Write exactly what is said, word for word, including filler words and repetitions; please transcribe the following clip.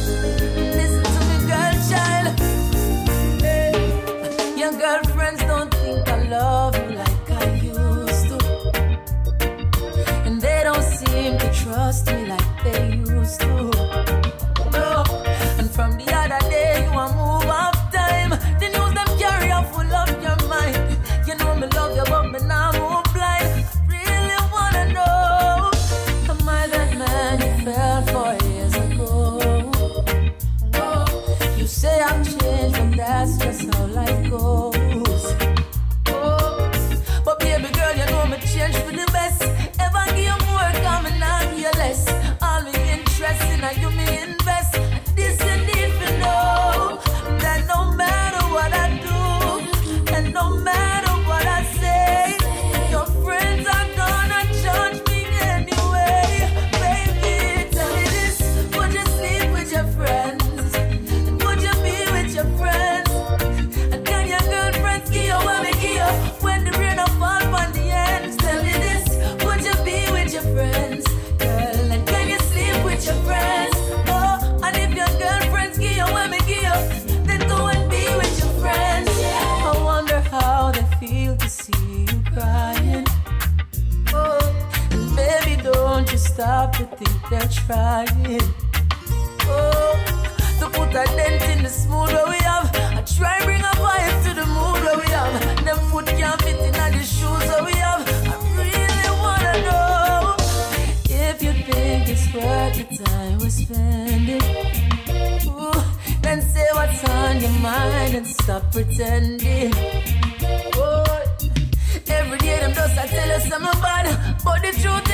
Listen to me, girl child. Hey. Your girlfriends don't think I love you like I used to, and they don't seem to trust me like they used to. No. And from the other day you a move off time. The news them carry up full of your mind. You know me love you but me now move blind. Really wanna know, am I that man you fell for years ago? Oh, you say I'm changed but that's just how life goes. Oh, but baby girl you know me change for the best. Ever give you more come and not give you less. All me interest in you me invest. This you need to know, that no matter what I do, and no matter what I say, your friends are gonna judge me anyway. Baby, tell me this, would you sleep with your friends? And would you be with your friends? And can your girlfriends give you what they give you when the rain will fall on the ends? Tell me this, would you be with your friends? Girl, and can you sleep with your friends? Oh, and if your girlfriends give you what they give you, then go and be with your friends. I wonder how they feel to see you crying. Oh, and baby, don't you stop to think they're trying. Oh, to put a dent in the smooth where we have. I try bring a vibe to the mood where we have. Them foot can't fit in the shoes where we have. I really wanna know if you think it's worth the time we're spending. Ooh, then say what's on your mind and stop pretending. Oh, every day them just I tell us I'm bad, but the truth